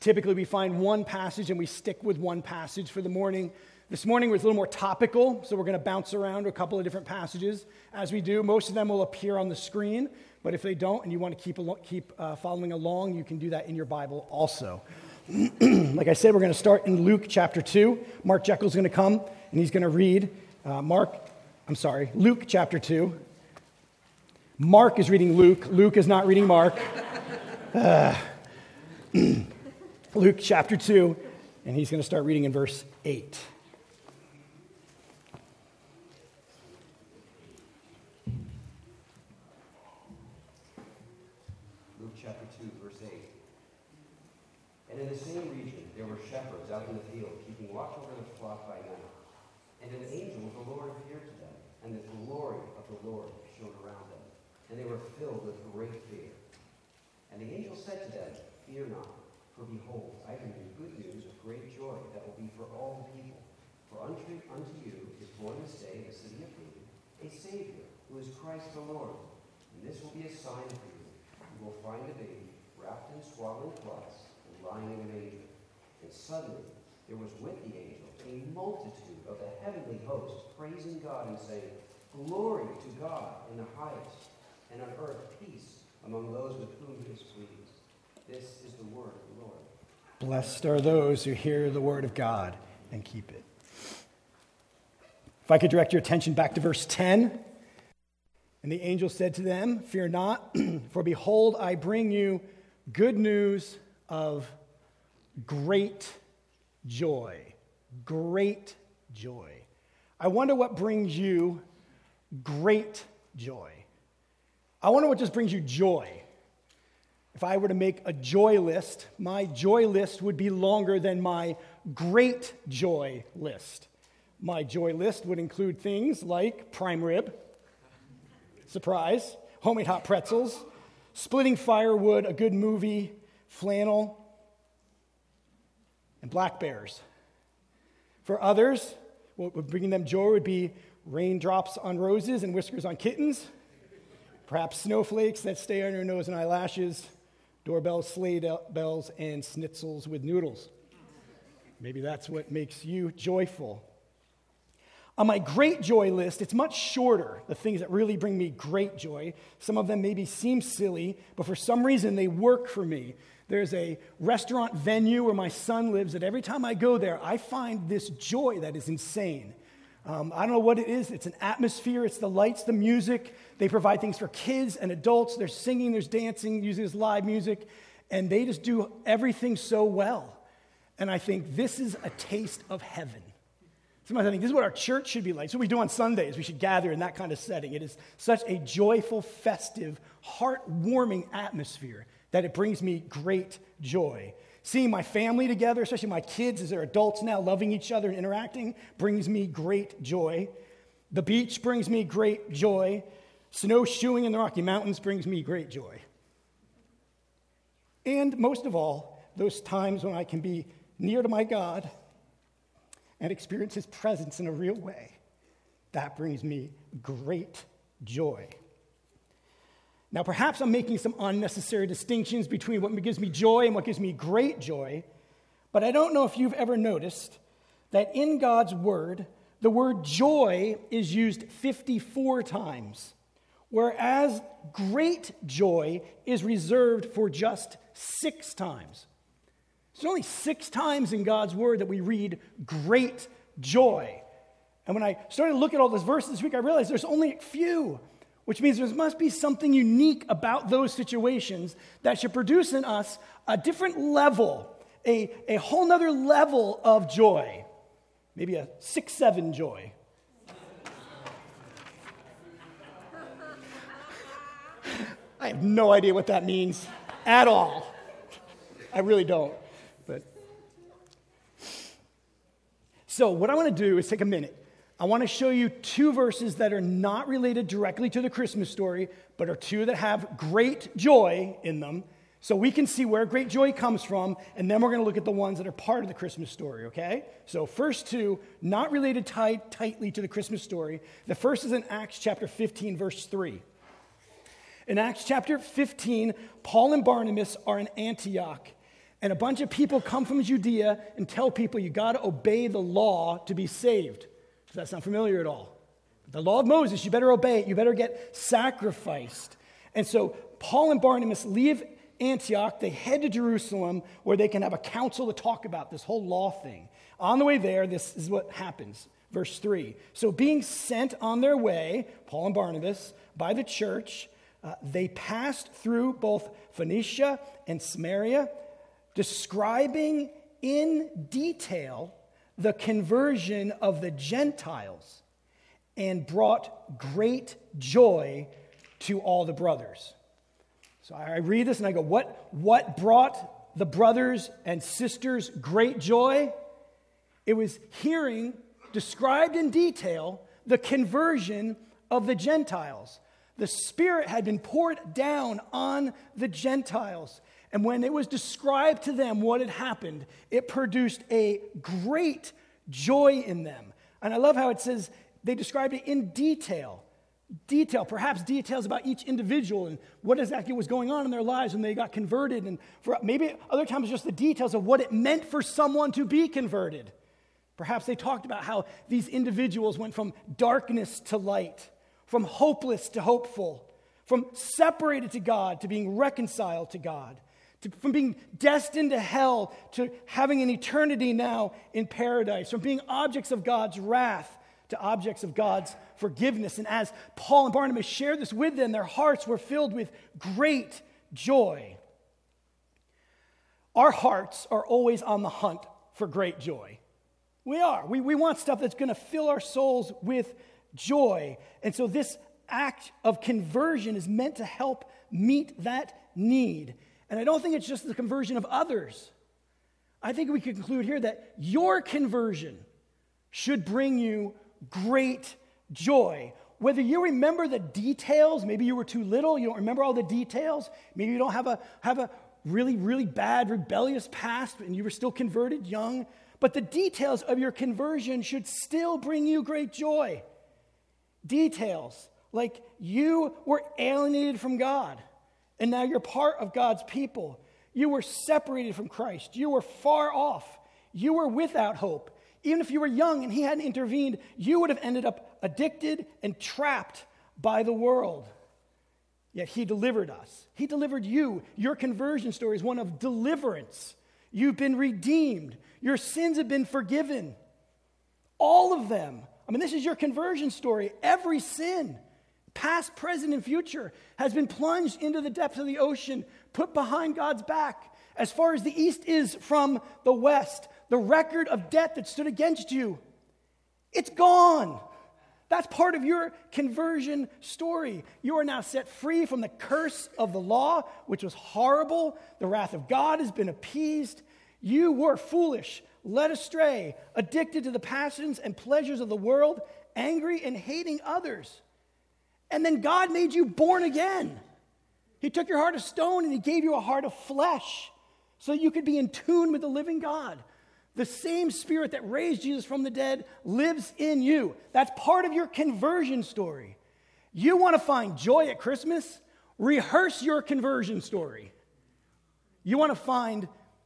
Typically, we find one passage and we stick with one passage for the morning. This morning was a little more topical, so we're going to bounce around to a couple of different passages. As we do, most of them will appear on the screen, but if they don't and you want to keep following along, you can do that in your Bible also. Like I said, we're going to start in Luke chapter 2. Mark Jekyll's going to come, and he's going to read Luke chapter 2. Mark is reading Luke. Luke is not reading Mark. Luke chapter 2, and he's going to start reading in verse 8. Luke chapter 2, verse 8. And in the same region there were shepherds out in the field, keeping watch over the flock by night. And an angel of the Lord appeared to them, and the glory of the Lord shone around them, and they were filled with great fear. And the angel said to them, "Fear not, for behold, I bring you good news of great joy that will be for all the people. For unto you is born this day in the city of David a Savior, who is Christ the Lord. And this will be a sign for you. You will find a baby wrapped in swaddling cloths and lying in a manger." And suddenly there was with the angel a multitude of the heavenly host, praising God and saying, "Glory to God in the highest, and on earth peace among those with whom he is pleased." This is the word of the Lord. Blessed are those who hear the word of God and keep it. If I could direct your attention back to verse 10. And the angel said to them, "Fear not, for behold, I bring you good news of great joy." Great joy. I wonder what brings you great joy. I wonder what just brings you joy. If I were to make a joy list, my joy list would be longer than my great joy list. My joy list would include things like prime rib, surprise, homemade hot pretzels, splitting firewood, a good movie, flannel, and black bears. For others, what would bring them joy would be raindrops on roses and whiskers on kittens, perhaps snowflakes that stay on your nose and eyelashes, doorbells, sleigh bells, and schnitzels with noodles. Maybe that's what makes you joyful. On my great joy list, it's much shorter, the things that really bring me great joy. Some of them maybe seem silly, but for some reason they work for me. There's a restaurant venue where my son lives that every time I go there, I find this joy that is insane. I don't know what it is. It's an atmosphere. It's the lights, the music. They provide things for kids and adults. There's singing, there's dancing, usually there's live music, and they just do everything so well. And I think this is a taste of heaven. Sometimes I think this is what our church should be like. It's what we do on Sundays. We should gather in that kind of setting. It is such a joyful, festive, heartwarming atmosphere that it brings me great joy. Seeing my family together, especially my kids as they're adults now, loving each other and interacting, brings me great joy. The beach brings me great joy. Snowshoeing in the Rocky Mountains brings me great joy. And most of all, those times when I can be near to my God and experience his presence in a real way, that brings me great joy. Now, perhaps I'm making some unnecessary distinctions between what gives me joy and what gives me great joy, but I don't know if you've ever noticed that in God's word, the word joy is used 54 times, whereas great joy is reserved for just 6 times. There's only 6 times in God's word that we read great joy. And when I started to look at all those verses this week, I realized there's only a few, which means there must be something unique about those situations that should produce in us a different level, a whole nother level of joy. Maybe a 6-7 joy. I have no idea what that means at all. I really don't. But so what I want to do is take a minute. I want to show you 2 verses that are not related directly to the Christmas story, but are 2 that have great joy in them, so we can see where great joy comes from, and then we're going to look at the ones that are part of the Christmas story, okay? So first 2, not related tightly to the Christmas story. The first is in Acts chapter 15, verse 3. In Acts chapter 15, Paul and Barnabas are in Antioch, And a bunch of people come from Judea and tell people you got to obey the law to be saved. Does that sound familiar at all? The law of Moses, you better obey it. You better get sacrificed. And so Paul and Barnabas leave Antioch. They head to Jerusalem where they can have a council to talk about this whole law thing. On the way there, this is what happens. Verse 3. So being sent on their way, Paul and Barnabas, by the church, they passed through both Phoenicia and Samaria, describing in detail the conversion of the Gentiles, and brought great joy to all the brothers. So I read this and I go, what brought the brothers and sisters great joy? It was hearing, described in detail, the conversion of the Gentiles. The Spirit had been poured down on the Gentiles. And when it was described to them what had happened, it produced a great joy in them. And I love how it says they described it in detail. Perhaps details about each individual and what exactly was going on in their lives when they got converted. And for maybe other times just the details of what it meant for someone to be converted. Perhaps they talked about how these individuals went from darkness to light, from hopeless to hopeful, from separated to God to being reconciled to God, from being destined to hell to having an eternity now in paradise, from being objects of God's wrath to objects of God's forgiveness. And as Paul and Barnabas shared this with them, their hearts were filled with great joy. Our hearts are always on the hunt for great joy. We are. We want stuff that's going to fill our souls with joy. And so this act of conversion is meant to help meet that need. And I don't think it's just the conversion of others. I think we can conclude here that your conversion should bring you great joy. Whether you remember the details, maybe you were too little, you don't remember all the details, maybe you don't have a really, really bad rebellious past and you were still converted young, but the details of your conversion should still bring you great joy. Details like you were alienated from God and now you're part of God's people. You were separated from Christ. You were far off. You were without hope. Even if you were young and he hadn't intervened, you would have ended up addicted and trapped by the world. Yet he delivered us. He delivered you. Your conversion story is one of deliverance. You've been redeemed. Your sins have been forgiven. All of them. I mean, this is your conversion story. Every sin, past, present, and future, has been plunged into the depths of the ocean, put behind God's back. As far as the east is from the west, the record of debt that stood against you, it's gone. That's part of your conversion story. You are now set free from the curse of the law, which was horrible. The wrath of God has been appeased. You were foolish, led astray, addicted to the passions and pleasures of the world, angry and hating others. And then God made you born again. He took your heart of stone and he gave you a heart of flesh so you could be in tune with the living God. The same Spirit that raised Jesus from the dead lives in you. That's part of your conversion story. You want to find joy at Christmas? Rehearse your conversion story. You want to find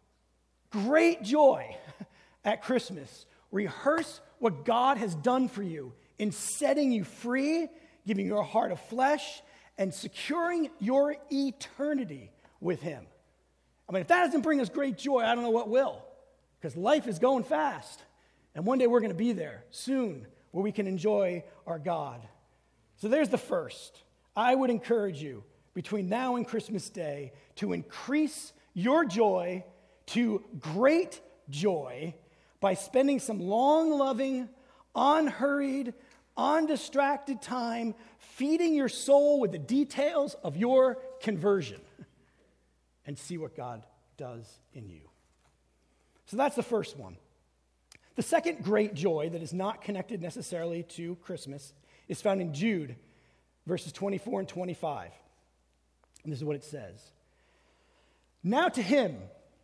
great joy at Christmas? Rehearse what God has done for you in setting you free, giving you a heart of flesh, and securing your eternity with Him. I mean, if that doesn't bring us great joy, I don't know what will. Because life is going fast. And one day we're going to be there soon where we can enjoy our God. So there's the first. I would encourage you between now and Christmas Day to increase your joy to great joy by spending some long, loving, unhurried, undistracted time feeding your soul with the details of your conversion and see what God does in you. So that's the first one. The second great joy that is not connected necessarily to Christmas is found in Jude, verses 24 and 25. And this is what it says. Now to him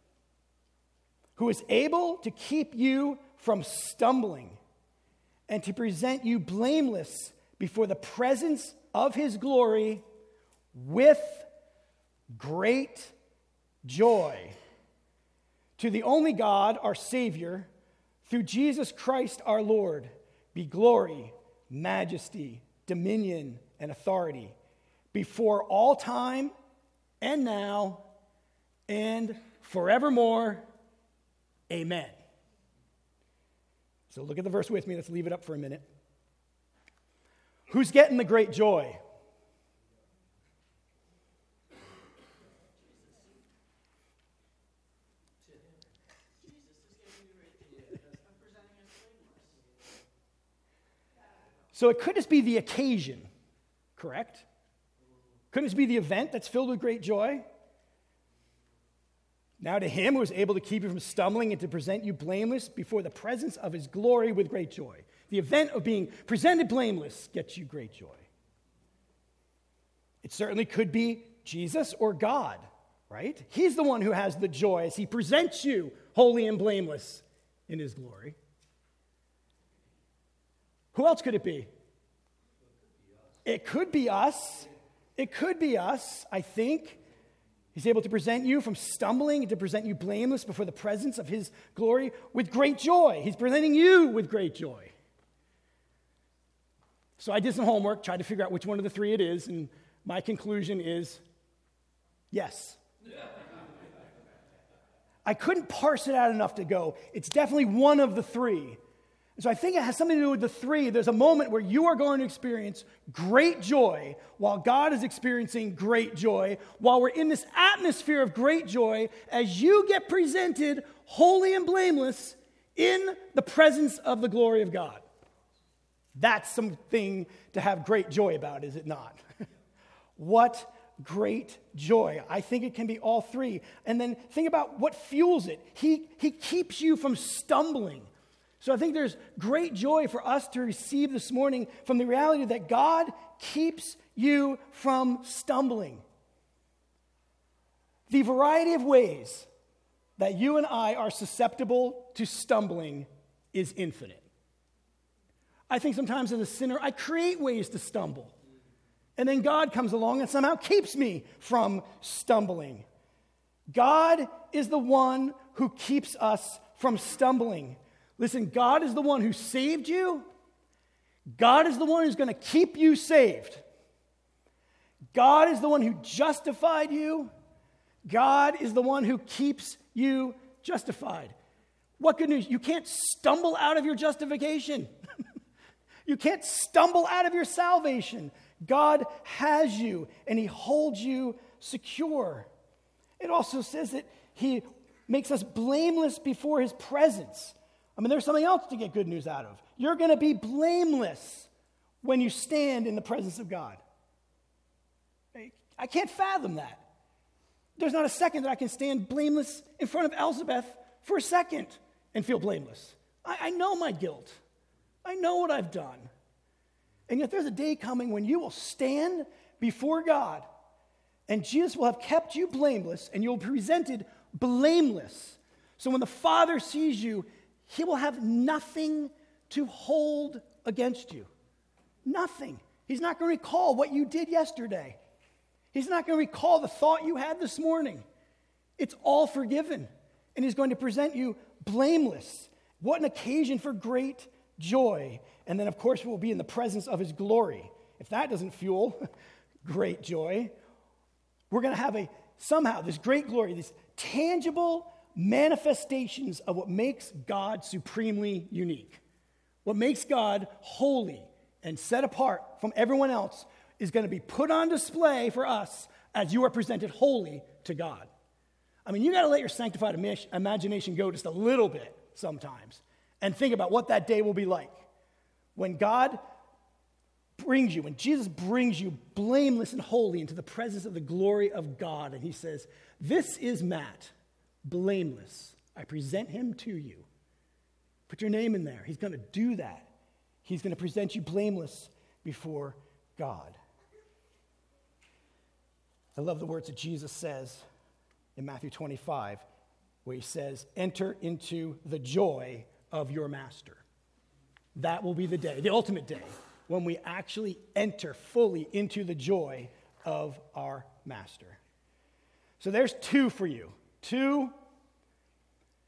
who is able to keep you from stumbling and to present you blameless before the presence of his glory with great joy. To the only God, our Savior, through Jesus Christ our Lord, be glory, majesty, dominion, and authority before all time and now and forevermore. Amen. So look at the verse with me. Let's leave it up for a minute. Who's getting the great joy? So it could just be the occasion, correct? Couldn't just be the event that's filled with great joy? Now to him who is able to keep you from stumbling and to present you blameless before the presence of his glory with great joy. The event of being presented blameless gets you great joy. It certainly could be Jesus or God, right? He's the one who has the joy as he presents you holy and blameless in his glory. Who else could it be? It could be us. It could be us, I think. He's able to present you from stumbling and to present you blameless before the presence of his glory with great joy. He's presenting you with great joy. So I did some homework, tried to figure out which one of the three it is, and my conclusion is yes. I couldn't parse it out enough to go, it's definitely one of the three. So I think it has something to do with the three. There's a moment where you are going to experience great joy while God is experiencing great joy, while we're in this atmosphere of great joy as you get presented holy and blameless in the presence of the glory of God. That's something to have great joy about, is it not? What great joy. I think it can be all three. And then think about what fuels it. He keeps you from stumbling. So I think there's great joy for us to receive this morning from the reality that God keeps you from stumbling. The variety of ways that you and I are susceptible to stumbling is infinite. I think sometimes as a sinner, I create ways to stumble. And then God comes along and somehow keeps me from stumbling. God is the one who keeps us from stumbling. Listen, God is the one who saved you. God is the one who's going to keep you saved. God is the one who justified you. God is the one who keeps you justified. What good news? You can't stumble out of your justification. You can't stumble out of your salvation. God has you, and he holds you secure. It also says that he makes us blameless before his presence. I mean, there's something else to get good news out of. You're going to be blameless when you stand in the presence of God. I can't fathom that. There's not a second that I can stand blameless in front of Elizabeth for a second and feel blameless. I know my guilt. I know what I've done. And yet there's a day coming when you will stand before God and Jesus will have kept you blameless and you'll be presented blameless. So when the Father sees you, he will have nothing to hold against you. Nothing. He's not going to recall what you did yesterday. He's not going to recall the thought you had this morning. It's all forgiven. And he's going to present you blameless. What an occasion for great joy. And then, of course, we'll be in the presence of his glory. If that doesn't fuel great joy, we're going to have somehow this great glory, this tangible manifestations of what makes God supremely unique. What makes God holy and set apart from everyone else is going to be put on display for us as you are presented holy to God. I mean, you got to let your sanctified imagination go just a little bit sometimes and think about what that day will be like. When God brings you, when Jesus brings you blameless and holy into the presence of the glory of God, and he says, "This is Matt, blameless. I present him to you." Put your name in there. He's going to do that. He's going to present you blameless before God. I love the words that Jesus says in Matthew 25, where he says, "Enter into the joy of your master." That will be the day, the ultimate day, when we actually enter fully into the joy of our master. So there's two for you. Two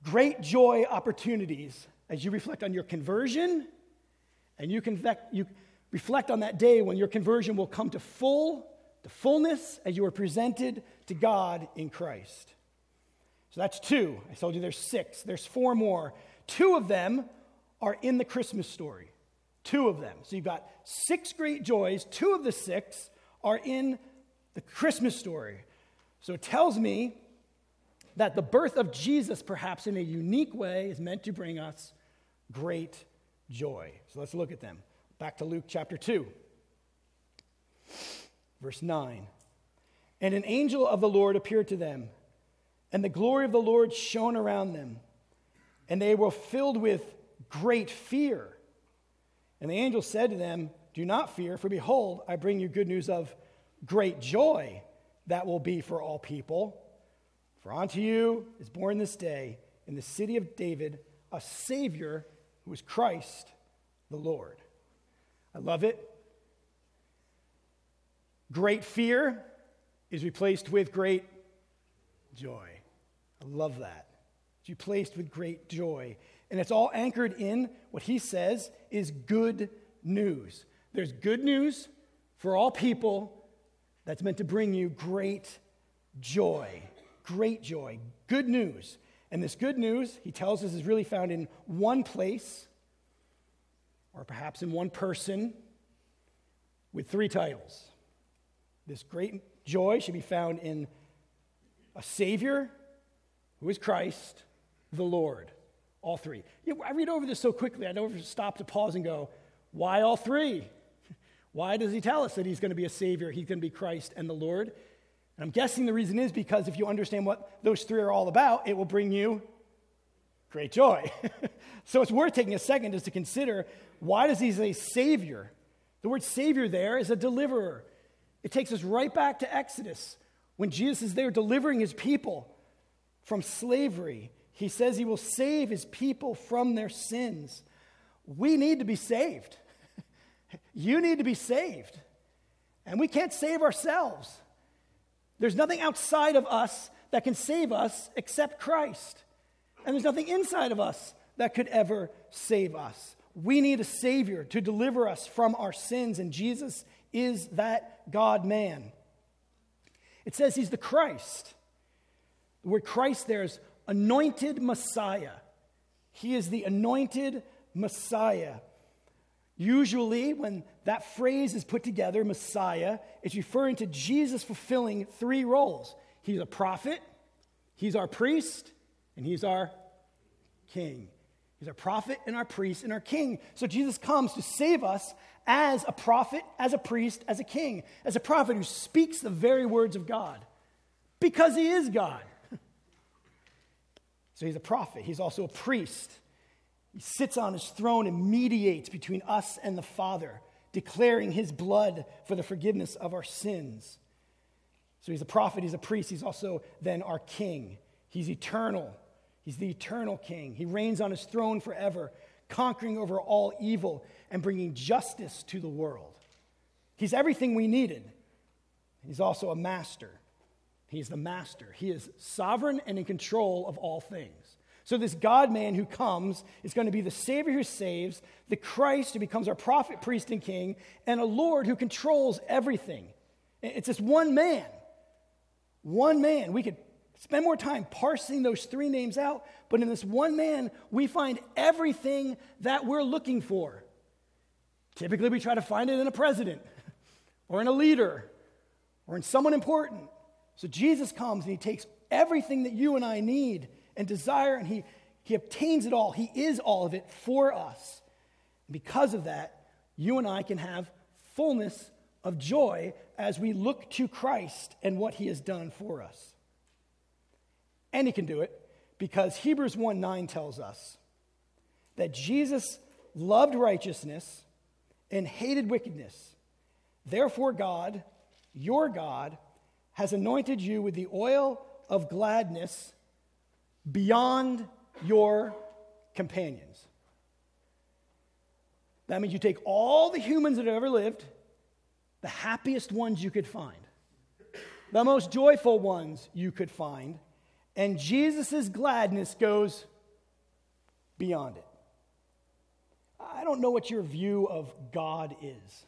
great joy opportunities as you reflect on your conversion, and you reflect on that day when your conversion will come to fullness as you are presented to God in Christ. So that's 2. I told you there's 6. There's 4 more. 2 of them are in the Christmas story. 2 of them. So you've got 6 great joys. 2 of the 6 are in the Christmas story. So it tells me that the birth of Jesus, perhaps in a unique way, is meant to bring us great joy. So let's look at them. Back to Luke chapter 2, verse 9. And an angel of the Lord appeared to them, and the glory of the Lord shone around them, and they were filled with great fear. And the angel said to them, do not fear, for behold, I bring you good news of great joy that will be for all people. For unto you is born this day in the city of David a Savior who is Christ the Lord. I love it. Great fear is replaced with great joy. I love that. It's replaced with great joy. And it's all anchored in what he says is good news. There's good news for all people that's meant to bring you great joy. Great joy. Good news. And this good news, he tells us, is really found in one place, or perhaps in one person, with 3 titles. This great joy should be found in a Savior who is Christ, the Lord. All 3. I read over this so quickly, I don't stop to pause and go, why all 3? Why does he tell us that he's going to be a Savior, he's going to be Christ and the Lord? And I'm guessing the reason is because if you understand what those 3 are all about, it will bring you great joy. So it's worth taking a second just to consider, why does he say Savior? The word Savior there is a deliverer. It takes us right back to Exodus, when Jesus is there delivering his people from slavery. He says he will save his people from their sins. We need to be saved. You need to be saved. And we can't save ourselves. There's nothing outside of us that can save us except Christ. And there's nothing inside of us that could ever save us. We need a Savior to deliver us from our sins, and Jesus is that God-man. It says he's the Christ. The word Christ there is anointed Messiah. He is the anointed Messiah. Usually, when that phrase is put together, Messiah, it's referring to Jesus fulfilling 3 roles. He's a prophet, he's our priest, and he's our king. He's our prophet and our priest and our king. So Jesus comes to save us as a prophet, as a priest, as a king, as a prophet who speaks the very words of God, because he is God. So he's a prophet. He's also a priest. He sits on his throne and mediates between us and the Father, declaring his blood for the forgiveness of our sins. So he's a prophet, he's a priest, he's also then our king. He's eternal. He's the eternal king. He reigns on his throne forever, conquering over all evil and bringing justice to the world. He's everything we needed. He's also a master. He's the master. He is sovereign and in control of all things. So this God-man who comes is going to be the Savior who saves, the Christ who becomes our prophet, priest, and king, and a Lord who controls everything. It's this one man. One man. We could spend more time parsing those 3 names out, but in this one man, we find everything that we're looking for. Typically, we try to find it in a president, or in a leader, or in someone important. So Jesus comes and he takes everything that you and I need and desire, and he obtains it all. He is all of it for us. And because of that, you and I can have fullness of joy as we look to Christ and what he has done for us. And he can do it because Hebrews 1:9 tells us that Jesus loved righteousness and hated wickedness. Therefore God, your God, has anointed you with the oil of gladness beyond your companions. That means you take all the humans that have ever lived, the happiest ones you could find, the most joyful ones you could find, and Jesus' gladness goes beyond it. I don't know what your view of God is,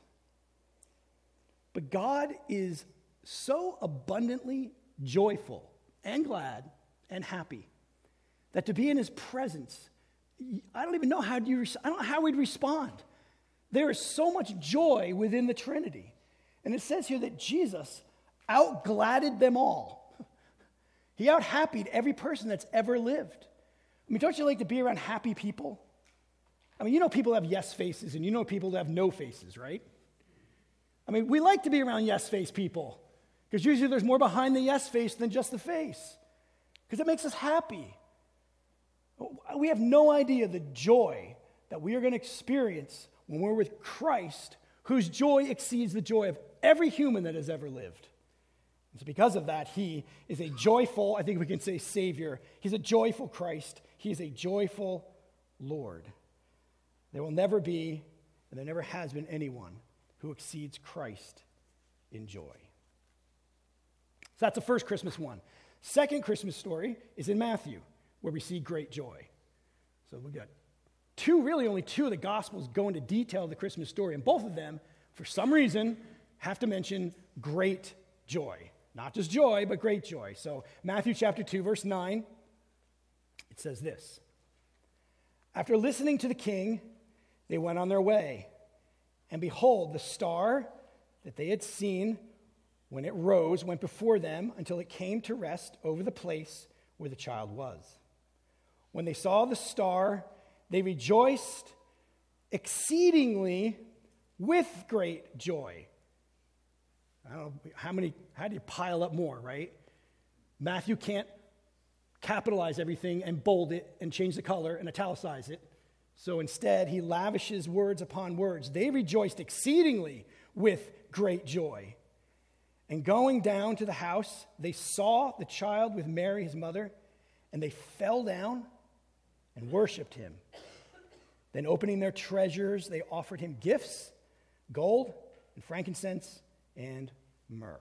but God is so abundantly joyful and glad and happy that to be in his presence, I don't even know I don't know how we'd respond. There is so much joy within the Trinity. And it says here that Jesus outgladded them all. He out-happied every person that's ever lived. I mean, don't you like to be around happy people? I mean, you know people have yes faces and you know people that have no faces, right? I mean, we like to be around yes face people because usually there's more behind the yes face than just the face because it makes us happy. We have no idea the joy that we are going to experience when we're with Christ, whose joy exceeds the joy of every human that has ever lived. And so because of that, he is a joyful, I think we can say Savior. He's a joyful Christ. He is a joyful Lord. There will never be, and there never has been anyone who exceeds Christ in joy. So that's the first Christmas one. Second Christmas story is in Matthew, where we see great joy. So we've got only two of the Gospels go into detail of the Christmas story, and both of them, for some reason, have to mention great joy. Not just joy, but great joy. So Matthew chapter 2, verse 9, it says this. After listening to the king, they went on their way, and behold, the star that they had seen when it rose went before them until it came to rest over the place where the child was. When they saw the star, they rejoiced exceedingly with great joy. I don't know how do you pile up more, right? Matthew can't capitalize everything and bold it and change the color and italicize it. So instead, he lavishes words upon words. They rejoiced exceedingly with great joy. And going down to the house, they saw the child with Mary, his mother, and they fell down and worshiped him. Then opening their treasures, they offered him gifts, gold and frankincense and myrrh.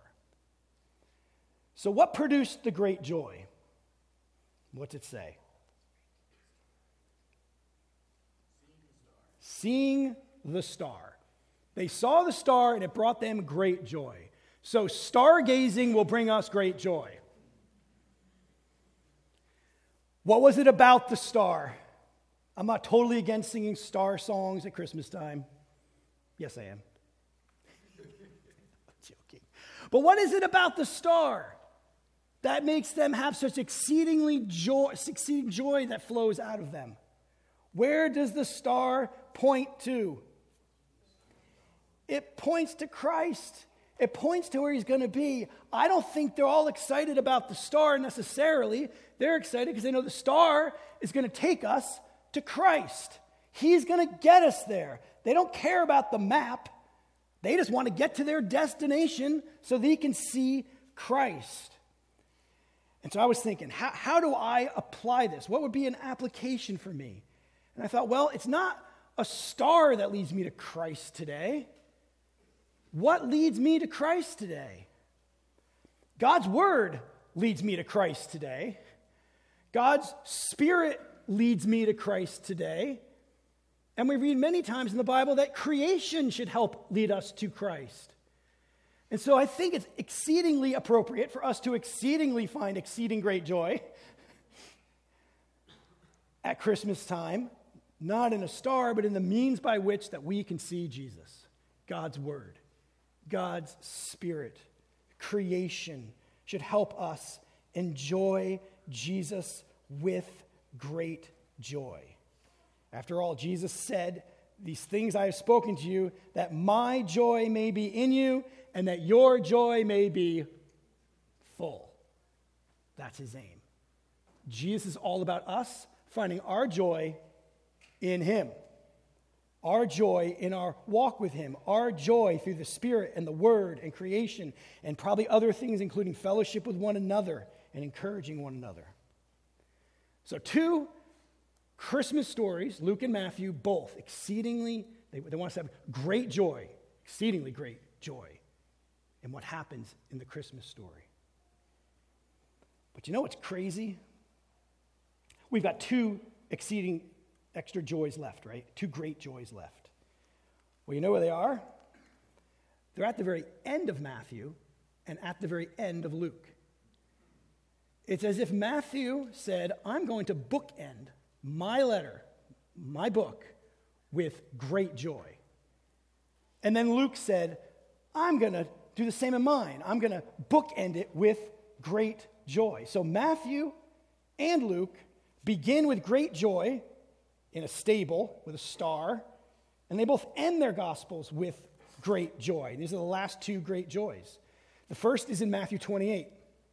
So what produced the great joy? What's it say? Seeing the star. They saw the star and it brought them great joy. So stargazing will bring us great joy. What was it about the star? I'm not totally against singing star songs at Christmas time. Yes, I am. I'm joking. But what is it about the star that makes them have such exceeding joy that flows out of them? Where does the star point to? It points to Christ. It points to where he's going to be. I don't think they're all excited about the star necessarily. They're excited because they know the star is going to take us to Christ. He's going to get us there. They don't care about the map. They just want to get to their destination so they can see Christ. And so I was thinking, how do I apply this? What would be an application for me? And I thought, well, it's not a star that leads me to Christ today. What leads me to Christ today? God's word leads me to Christ today. God's Spirit leads me to Christ today. And we read many times in the Bible that creation should help lead us to Christ. And so I think it's exceedingly appropriate for us to exceedingly find exceeding great joy at Christmas time, not in a star, but in the means by which that we can see Jesus, God's word, God's Spirit. Creation should help us enjoy Jesus with great joy. After all, Jesus said, "These things I have spoken to you, that my joy may be in you, and that your joy may be full." That's his aim. Jesus is all about us finding our joy in him. Our joy in our walk with him. Our joy through the Spirit and the Word and creation and probably other things, including fellowship with one another and encouraging one another. So 2 Christmas stories, Luke and Matthew, both exceedingly, they want us to have great joy, exceedingly great joy in what happens in the Christmas story. But you know what's crazy? We've got 2 exceeding extra joys left, right? 2 great joys left. Well, you know where they are? They're at the very end of Matthew and at the very end of Luke. It's as if Matthew said, I'm going to bookend my letter, my book, with great joy. And then Luke said, I'm going to do the same in mine. I'm going to bookend it with great joy. So Matthew and Luke begin with great joy in a stable with a star, and they both end their gospels with great joy. These are the last 2 great joys. The first is in Matthew 28.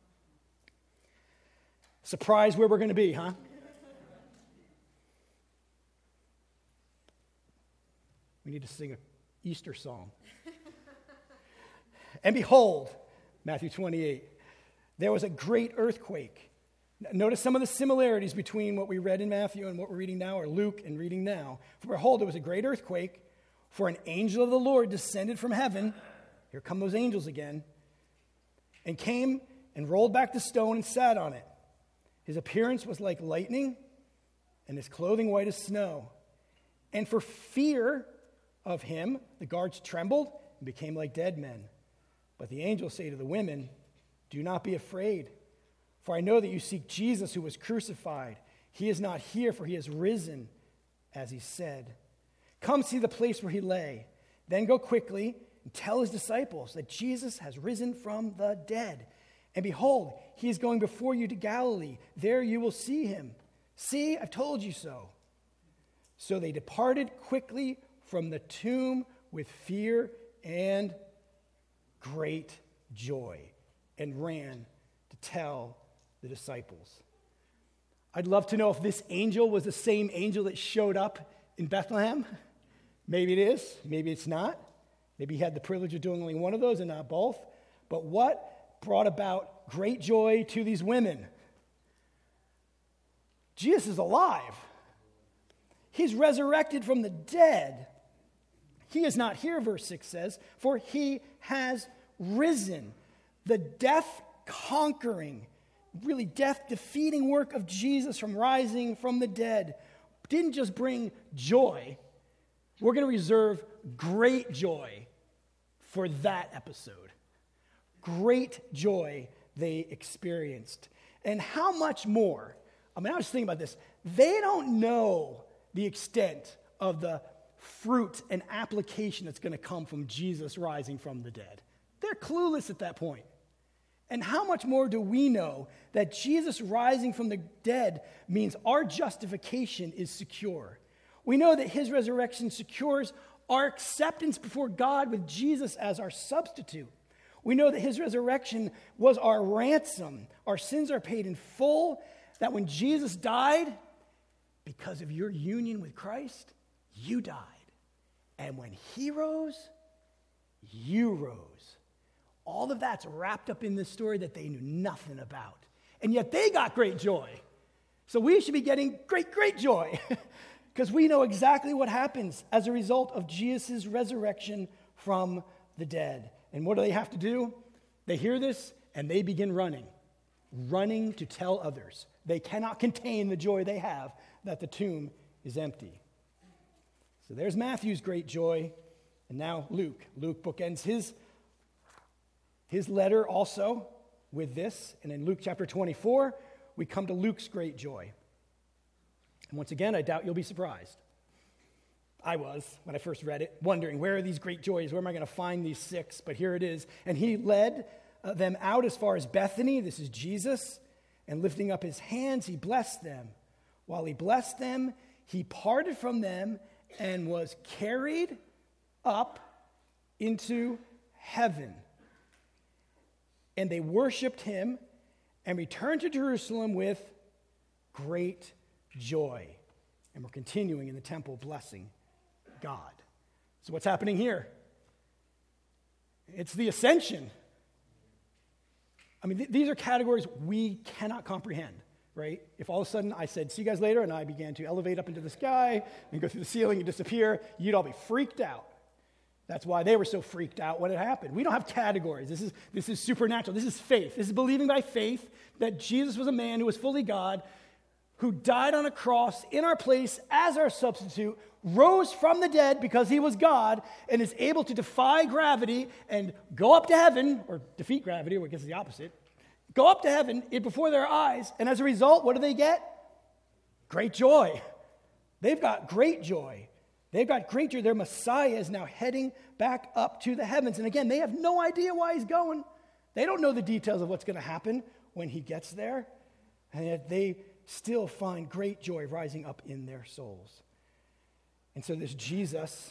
Surprise where we're going to be, huh? We need to sing an Easter song. And behold, Matthew 28, there was a great earthquake. Notice some of the similarities between what we read in Matthew and what we're reading now, or Luke and reading now. For behold, there was a great earthquake, for an angel of the Lord descended from heaven. Here come those angels again. And came and rolled back the stone and sat on it. His appearance was like lightning, and his clothing white as snow. And for fear of him, the guards trembled and became like dead men. But the angel said to the women, do not be afraid, for I know that you seek Jesus who was crucified. He is not here, for he has risen, as he said. Come see the place where he lay. Then go quickly and tell his disciples that Jesus has risen from the dead. And behold, he is going before you to Galilee. There you will see him. See, I've told you so. So they departed quickly from the tomb with fear and great joy and ran to tell the disciples. I'd love to know if this angel was the same angel that showed up in Bethlehem. Maybe it is, maybe it's not. Maybe he had the privilege of doing only one of those and not both. But what brought about great joy to these women? Jesus is alive. He's resurrected from the dead. He is not here, verse 6 says, for he has risen. The death-conquering, really death-defeating work of Jesus from rising from the dead didn't just bring joy. We're going to reserve great joy for that episode. Great joy they experienced. And how much more? I was thinking about this. They don't know the extent of the fruit and application that's going to come from Jesus rising from the dead. They're clueless at that point. And how much more do we know that Jesus rising from the dead means our justification is secure? We know that his resurrection secures our acceptance before God with Jesus as our substitute. We know that his resurrection was our ransom. Our sins are paid in full, that when Jesus died, because of your union with Christ, you died. And when he rose, you rose. All of that's wrapped up in this story that they knew nothing about. And yet they got great joy. So we should be getting great, great joy because we know exactly what happens as a result of Jesus' resurrection from the dead. And what do they have to do? They hear this and they begin running to tell others. They cannot contain the joy they have that the tomb is empty. So there's Matthew's great joy, and now Luke. Luke bookends his letter also with this, and in Luke chapter 24, we come to Luke's great joy. And once again, I doubt you'll be surprised. I was, when I first read it, wondering, where are these great joys? Where am I going to find these 6? But here it is. And he led them out as far as Bethany. This is Jesus. And lifting up his hands, he blessed them. While he blessed them, he parted from them and was carried up into heaven. And they worshiped him and returned to Jerusalem with great joy. And we're continuing in the temple blessing God. So what's happening here? It's the ascension. These are categories we cannot comprehend, right? If all of a sudden I said, see you guys later, and I began to elevate up into the sky and go through the ceiling and disappear, you'd all be freaked out. That's why they were so freaked out when it happened. We don't have categories. This is supernatural. This is faith. This is believing by faith that Jesus was a man who was fully God, who died on a cross in our place as our substitute, rose from the dead because he was God, and is able to defy gravity and go up to heaven, or defeat gravity, or I guess it's the opposite, go up to heaven before their eyes, and as a result, what do they get? Great joy. They've got great joy. They've got great joy. Their Messiah is now heading back up to the heavens. And again, they have no idea why he's going. They don't know the details of what's going to happen when he gets there. And yet they still find great joy rising up in their souls. And so this Jesus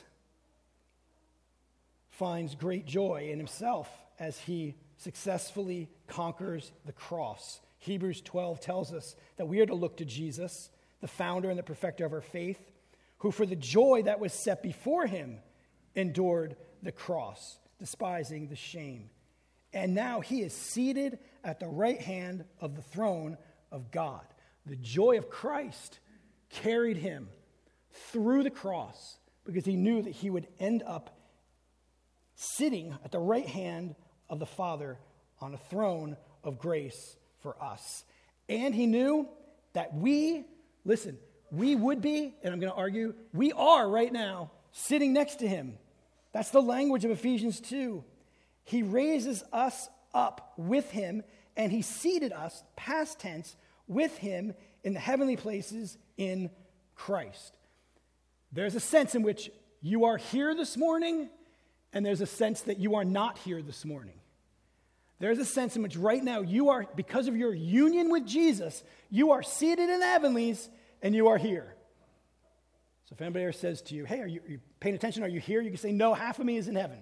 finds great joy in himself as he successfully conquers the cross. Hebrews 12 tells us that we are to look to Jesus, the founder and the perfecter of our faith, who for the joy that was set before him endured the cross, despising the shame. And now he is seated at the right hand of the throne of God. The joy of Christ carried him through the cross because he knew that he would end up sitting at the right hand of the Father on a throne of grace for us. And he knew that we would be, and I'm going to argue, we are right now sitting next to him. That's the language of Ephesians 2. He raises us up with him, and he seated us, past tense, with him in the heavenly places in Christ. There's a sense in which you are here this morning, and there's a sense that you are not here this morning. There's a sense in which right now you are, because of your union with Jesus, you are seated in the heavenlies, and you are here. So if anybody ever says to you, hey, are you paying attention? Are you here? You can say, no, half of me is in heaven.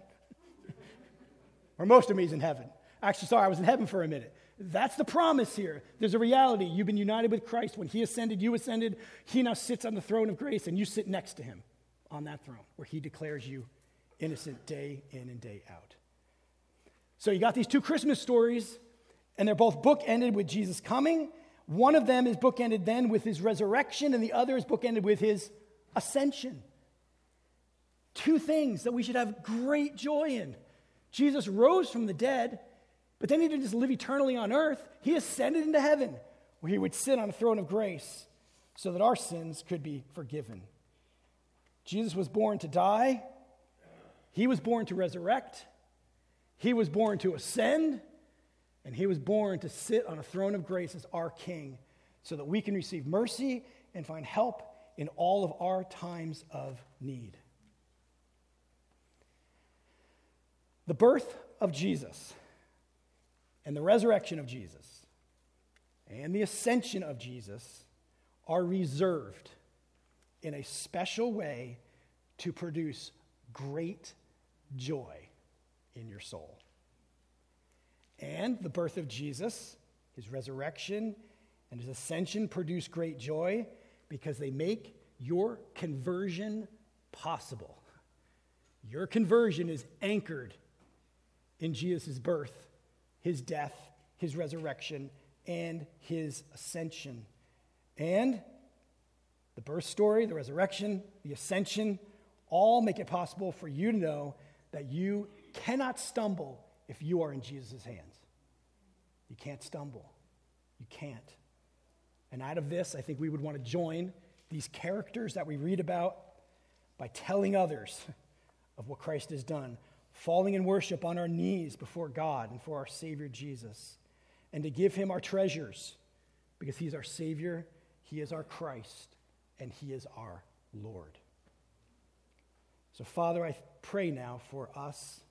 Or most of me is in heaven. Actually, sorry, I was in heaven for a minute. That's the promise here. There's a reality. You've been united with Christ. When he ascended, you ascended. He now sits on the throne of grace, and you sit next to him on that throne where he declares you innocent day in and day out. So you got these two Christmas stories, and they're both bookended with Jesus coming. One of them is bookended then with his resurrection, and the other is bookended with his ascension. Two things that we should have great joy in. Jesus rose from the dead, but then he didn't just live eternally on earth. He ascended into heaven, where he would sit on a throne of grace so that our sins could be forgiven. Jesus was born to die. He was born to resurrect. He was born to ascend. And he was born to sit on a throne of grace as our King so that we can receive mercy and find help in all of our times of need. The birth of Jesus and the resurrection of Jesus and the ascension of Jesus are reserved in a special way to produce great joy in your soul. And the birth of Jesus, his resurrection, and his ascension produce great joy because they make your conversion possible. Your conversion is anchored in Jesus' birth, his death, his resurrection, and his ascension. And the birth story, the resurrection, the ascension, all make it possible for you to know that you cannot stumble if you are in Jesus' hands. You can't stumble. You can't. And out of this, I think we would want to join these characters that we read about by telling others of what Christ has done, falling in worship on our knees before God and for our Savior Jesus, and to give him our treasures because he's our Savior, he is our Christ, and he is our Lord. So, Father, I pray now for us